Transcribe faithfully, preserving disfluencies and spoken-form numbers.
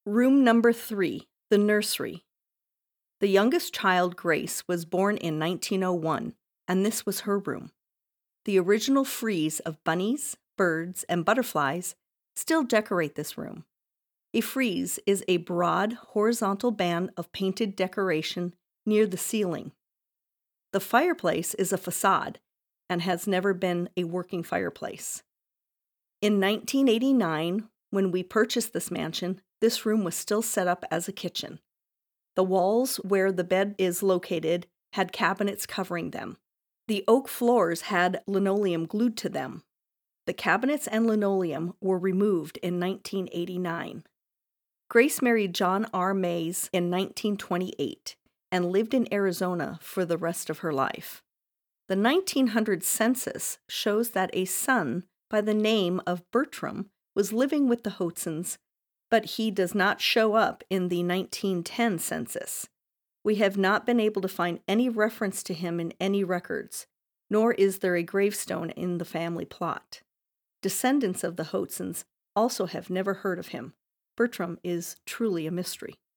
Room number three, the nursery. The youngest child, Grace, was born in nineteen oh one, and this was her room. The original frieze of bunnies, birds, and butterflies still decorate this room. A frieze is a broad, horizontal band of painted decoration near the ceiling. The fireplace is a facade and has never been a working fireplace. In nineteen eighty-nine, when we purchased this mansion, this room was still set up as a kitchen. The walls where the bed is located had cabinets covering them. The oak floors had linoleum glued to them. The cabinets and linoleum were removed in nineteen eighty-nine. Grace married John R. Mays in nineteen twenty-eight and lived in Arizona for the rest of her life. The nineteen hundred census shows that a son by the name of Bertram was living with the Hoatsons, but he does not show up in the nineteen ten census. We have not been able to find any reference to him in any records, nor is there a gravestone in the family plot. Descendants of the Hoatsons also have never heard of him. Bertram is truly a mystery.